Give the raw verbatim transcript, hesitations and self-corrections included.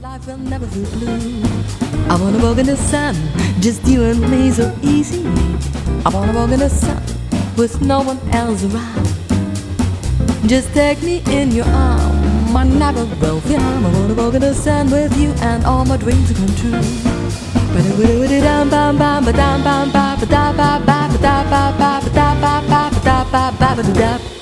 life will never be blue. I wanna walk in the sun, just you and me, so easy. I wanna walk in the sun with no one else around. Just take me in your arm, I never will feel. I wanna walk in the sun with you, and all my dreams will come true. Ba-da-ba-da-ba-da-dum, bam, bam, ba-dum, bam, ba, ba-da, ba, ba, ba-da, ba, ba, ba-da, ba, ba, ba-da, ba, ba-da-da.